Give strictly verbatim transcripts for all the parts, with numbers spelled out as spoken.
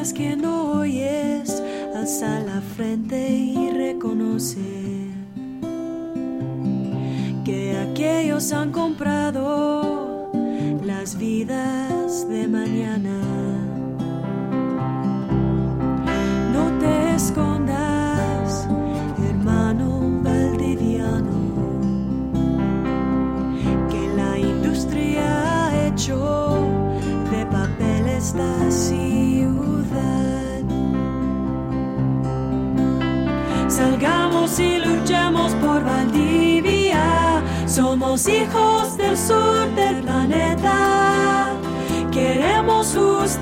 mientras que no oyes, alza la frente y reconoce que aquellos han comprado las vidas de mañana. No te escondas, hermano valdiviano, que la industria ha hecho de papel esta ciudad. Salgamos y luchemos por Valdivia, somos hijos del sur del planeta. Queremos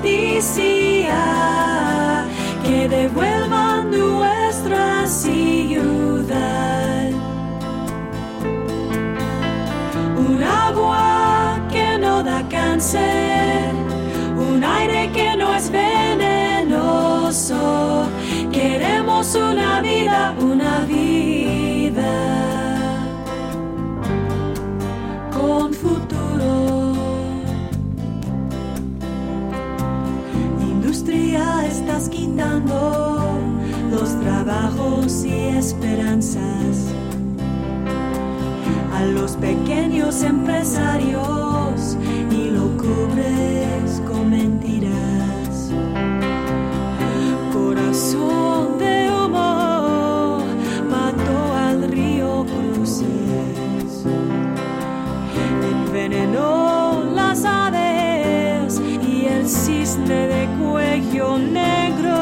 justicia, que devuelvan nuestra ciudad. Un agua que no da cáncer, un aire que no es venenoso. Queremos una vida, una vida con futuro. Industria, estás quitando los trabajos y esperanzas a los pequeños empresarios y lo cubres con mentiras. Corazón de humo mató al río Cruces, envenenó las aves y el cisne de cuello negro.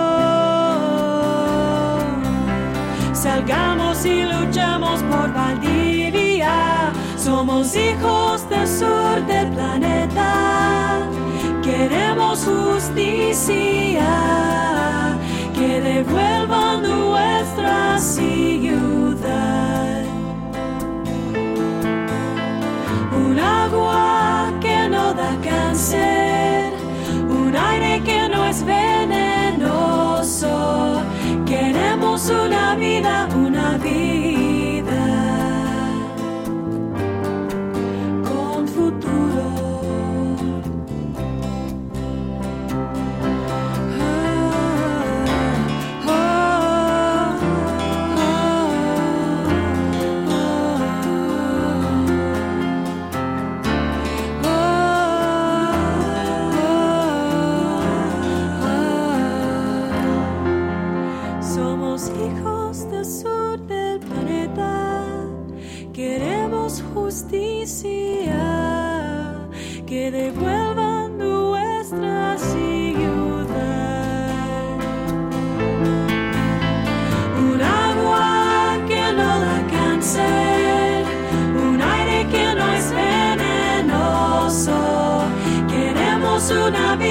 Salgamos y luchamos por Valdivia, somos hijos del sur del planeta. Queremos justicia, que devuelvan nuestra ciudad. Un agua que no da cáncer, un aire que no es venenoso. Queremos una vida, una vida con futuro. Justicia, que devuelvan nuestra ciudad. Un agua que no da cáncer, un aire que no es venenoso. Queremos una vida.